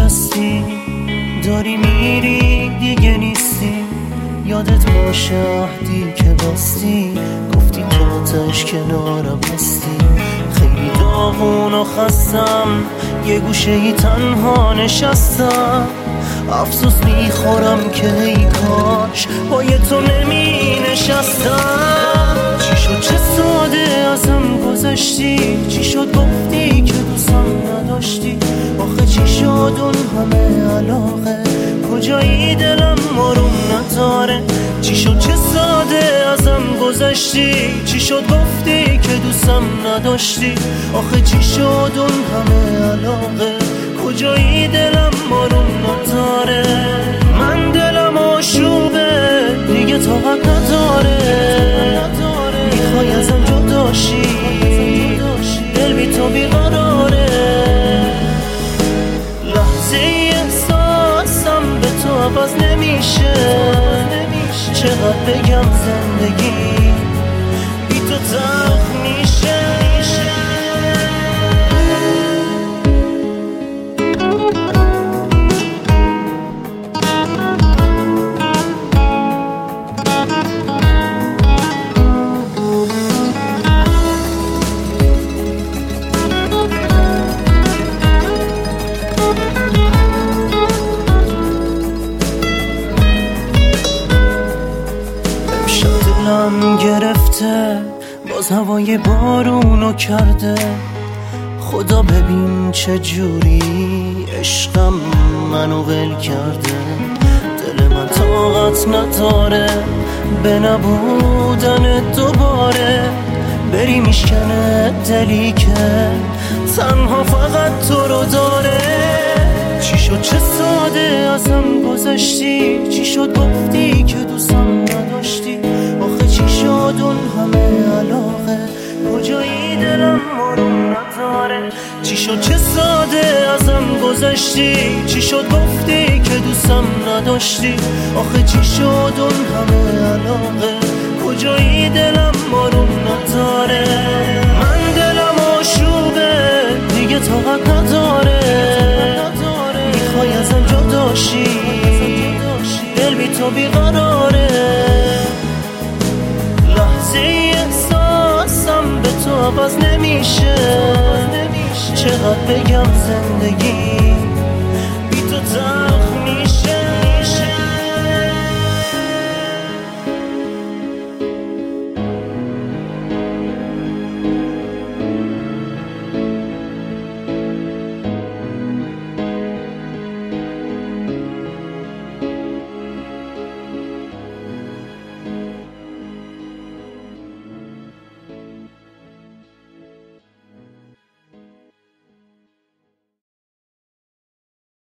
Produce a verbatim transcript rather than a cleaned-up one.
نشستی، داری میری دیگه نیستی. یادت باشه عهدی که بستی، گفتی تا تش کنارم هستی. خیلی داغون و خستم، یه گوشه ای تنها نشستم. افسوس میخورم که ای کاش با یه تو نمی نشستم. چی شد چه ساده ازم گذشتی، چی شد گفتی که دوستم نداشتی. آخه چی شد اون همه علاقه، کجایی دلم آروم نداره. چی شد چه ساده ازم گذشتی، چی شد گفتی که دوستم نداشتی. آخه چی شد اون همه علاقه، کجایی دلم آروم نداره. من دلم آشوبه دیگه طاقت نداره، میخوای ازم جداشی، دل بی تو بیقراره. لحظه احساسم به تو عوض نمیشه، چقدر بگم زندگی بی تو تلخ میشه. دلم گرفته باز هوای بارونو کرده. خدا ببین چه جوری عشقم منو ول کرده. دل من طاقت نداره به نبودن دوباره. بری میشکنه دلی که تنها فقط تو رو داره. چی شد چه ساده ازم گذشتی، چی شد گفتی که دوستم نداشتی. آخه چی شد اون همه علاقه، کجایی دلم آروم نداره. چی شد چه ساده ازم گذشتی، چی شد گفتی که دوستم نداشتی. آخه چی شد اون همه علاقه، کجایی دلم آروم نداره. من دلم آشوبه دیگه طاقت نداره، میخوای ازم جداشی، دل بی تو بیقراره. لحظه احساسم به تو عوض نمیشه، چقدر بگم زندگی